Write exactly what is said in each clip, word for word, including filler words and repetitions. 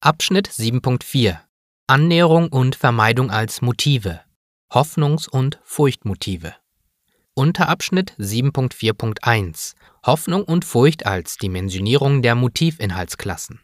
Abschnitt sieben Punkt vier Annäherung und Vermeidung als Motive. Hoffnungs- und Furchtmotive. Unterabschnitt sieben Punkt vier Punkt eins Hoffnung und Furcht als Dimensionierung der Motivinhaltsklassen.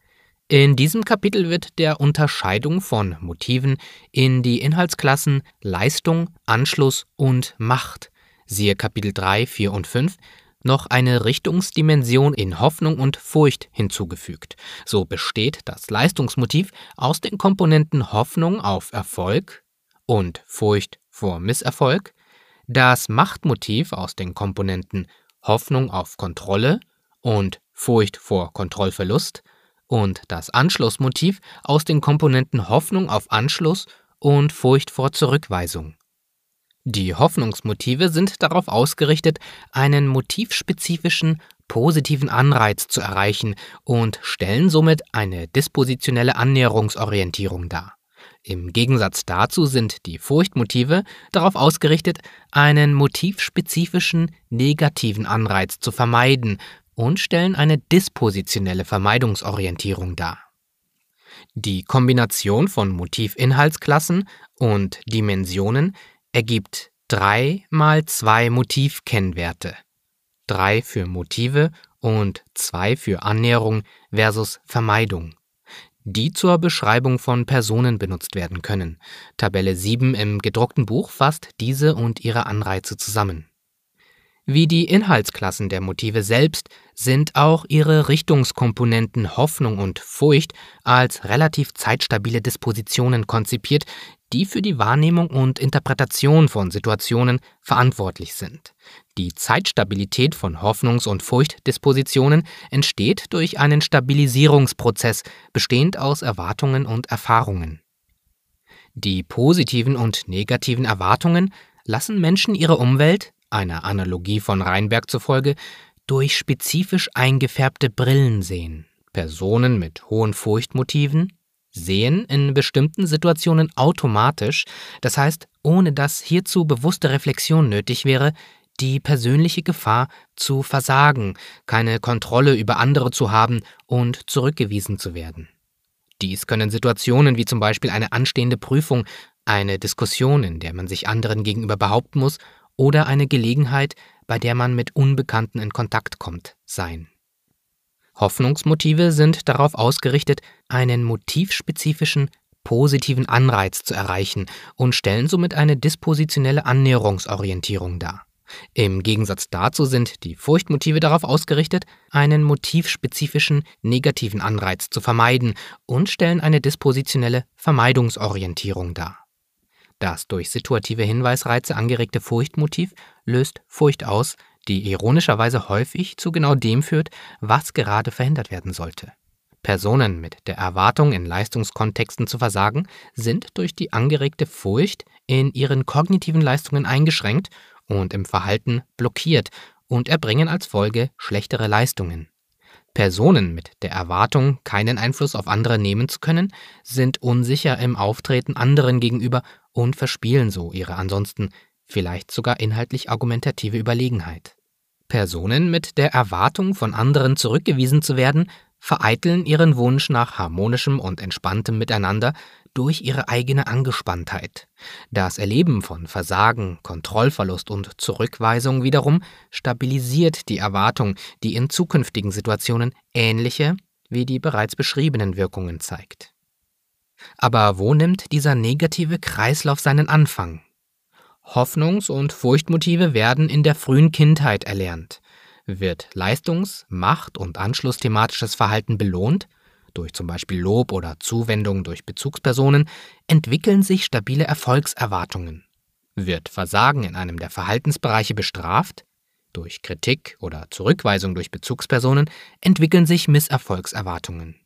In diesem Kapitel wird der Unterscheidung von Motiven in die Inhaltsklassen Leistung, Anschluss und Macht, siehe Kapitel drei, vier und fünf, noch eine Richtungsdimension in Hoffnung und Furcht hinzugefügt. So besteht das Leistungsmotiv aus den Komponenten Hoffnung auf Erfolg und Furcht vor Misserfolg, das Machtmotiv aus den Komponenten Hoffnung auf Kontrolle und Furcht vor Kontrollverlust und das Anschlussmotiv aus den Komponenten Hoffnung auf Anschluss und Furcht vor Zurückweisung. Die Hoffnungsmotive sind darauf ausgerichtet, einen motivspezifischen, positiven Anreiz zu erreichen und stellen somit eine dispositionelle Annäherungsorientierung dar. Im Gegensatz dazu sind die Furchtmotive darauf ausgerichtet, einen motivspezifischen, negativen Anreiz zu vermeiden und stellen eine dispositionelle Vermeidungsorientierung dar. Die Kombination von Motivinhaltsklassen und Dimensionen ergibt drei mal zwei Motivkennwerte, drei für Motive und zwei für Annäherung versus Vermeidung, die zur Beschreibung von Personen benutzt werden können. Tabelle sieben im gedruckten Buch fasst diese und ihre Anreize zusammen. Wie die Inhaltsklassen der Motive selbst sind auch ihre Richtungskomponenten Hoffnung und Furcht als relativ zeitstabile Dispositionen konzipiert, die für die Wahrnehmung und Interpretation von Situationen verantwortlich sind. Die Zeitstabilität von Hoffnungs- und Furchtdispositionen entsteht durch einen Stabilisierungsprozess, bestehend aus Erwartungen und Erfahrungen. Die positiven und negativen Erwartungen lassen Menschen ihre Umwelt, einer Analogie von Reinberg zufolge, durch spezifisch eingefärbte Brillen sehen. Personen mit hohen Furchtmotiven sehen in bestimmten Situationen automatisch, das heißt, ohne dass hierzu bewusste Reflexion nötig wäre, die persönliche Gefahr zu versagen, keine Kontrolle über andere zu haben und zurückgewiesen zu werden. Dies können Situationen wie zum Beispiel eine anstehende Prüfung, eine Diskussion, in der man sich anderen gegenüber behaupten muss, oder eine Gelegenheit, bei der man mit Unbekannten in Kontakt kommt, sein. Hoffnungsmotive sind darauf ausgerichtet, einen motivspezifischen, positiven Anreiz zu erreichen und stellen somit eine dispositionelle Annäherungsorientierung dar. Im Gegensatz dazu sind die Furchtmotive darauf ausgerichtet, einen motivspezifischen, negativen Anreiz zu vermeiden und stellen eine dispositionelle Vermeidungsorientierung dar. Das durch situative Hinweisreize angeregte Furchtmotiv löst Furcht aus, die ironischerweise häufig zu genau dem führt, was gerade verhindert werden sollte. Personen mit der Erwartung, in Leistungskontexten zu versagen, sind durch die angeregte Furcht in ihren kognitiven Leistungen eingeschränkt und im Verhalten blockiert und erbringen als Folge schlechtere Leistungen. Personen mit der Erwartung, keinen Einfluss auf andere nehmen zu können, sind unsicher im Auftreten anderen gegenüber und verspielen so ihre ansonsten vielleicht sogar inhaltlich argumentative Überlegenheit. Personen mit der Erwartung, von anderen zurückgewiesen zu werden, vereiteln ihren Wunsch nach harmonischem und entspanntem Miteinander durch ihre eigene Angespanntheit. Das Erleben von Versagen, Kontrollverlust und Zurückweisung wiederum stabilisiert die Erwartung, die in zukünftigen Situationen ähnliche wie die bereits beschriebenen Wirkungen zeigt. Aber wo nimmt dieser negative Kreislauf seinen Anfang? Hoffnungs- und Furchtmotive werden in der frühen Kindheit erlernt. Wird Leistungs-, Macht- und Anschlussthematisches Verhalten belohnt, durch zum Beispiel Lob oder Zuwendung durch Bezugspersonen, entwickeln sich stabile Erfolgserwartungen. Wird Versagen in einem der Verhaltensbereiche bestraft, durch Kritik oder Zurückweisung durch Bezugspersonen, entwickeln sich Misserfolgserwartungen.